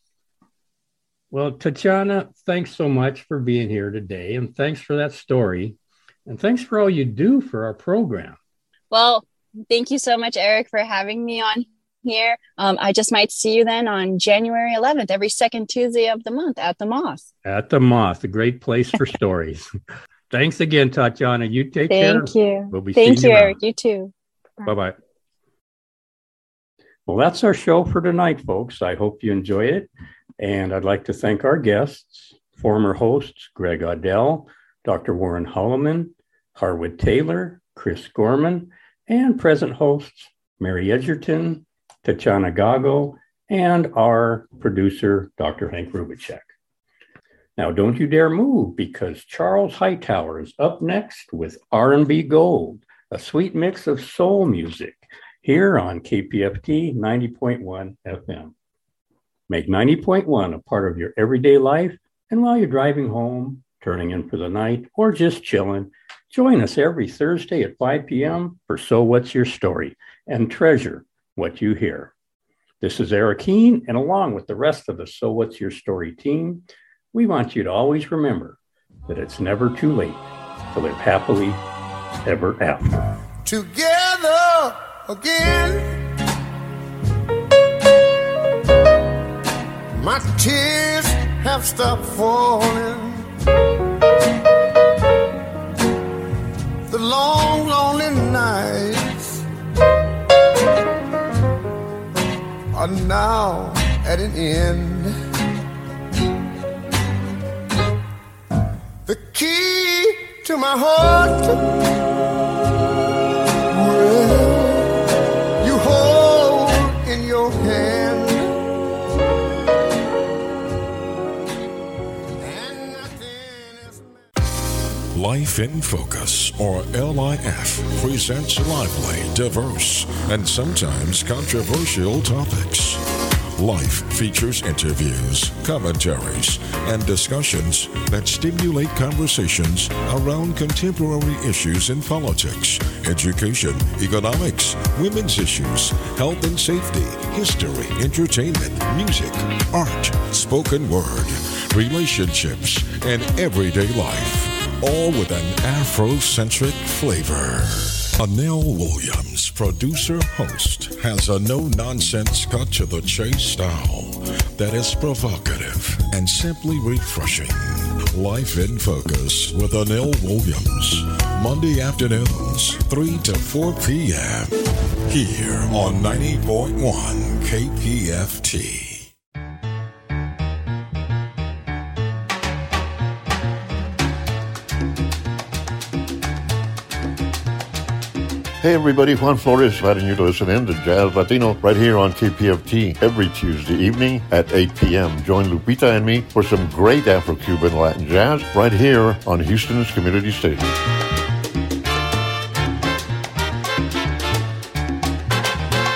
Well, Tatiana, thanks so much for being here today, and thanks for that story, and thanks for all you do for our program. Well, thank you so much, Eric, for having me on here. Um, I just might see you then on January eleventh, every second Tuesday of the month at the Moth. At the Moth, a great place for stories. Thanks again, Tatiana. You take Thank care. Thank you. We'll be Thank seeing you, you Eric. You too. Bye bye. Well, that's our show for tonight, folks. I hope you enjoyed it. And I'd like to thank our guests, former hosts Greg Audell, Doctor Warren Holloman, Harwood Taylor, Chris Gorman, and present hosts Mary Edgerton, Tatiana Gago, and our producer, Doctor Hank Rubicek. Now, don't you dare move, because Charles Hightower is up next with R and B Gold, a sweet mix of soul music, here on K P F T ninety point one F M. Make ninety point one a part of your everyday life, and while you're driving home, turning in for the night, or just chilling, join us every Thursday at five p.m. for So What's Your Story, and treasure what you hear. This is Eric Heen, and along with the rest of the So What's Your Story team, we want you to always remember that it's never too late to live happily ever after. Together again, my tears have stopped falling. The long, lonely nights are now at an end. The key to my heart, well, you hold in your hand. Life in Focus, or L I F, presents lively, diverse, and sometimes controversial topics. Life features interviews, commentaries, and discussions that stimulate conversations around contemporary issues in politics, education, economics, women's issues, health and safety, history, entertainment, music, art, spoken word, relationships, and everyday life. All with an Afrocentric flavor. Anil Williams, producer-host, has a no-nonsense cut-to-the-chase style that is provocative and simply refreshing. Life in Focus with Anil Williams, Monday afternoons, three to four p.m. here on ninety point one K P F T. Hey everybody, Juan Flores inviting you to listen in to Jazz Latino right here on K P F T every Tuesday evening at eight p.m. Join Lupita and me for some great Afro-Cuban Latin jazz right here on Houston's Community Station.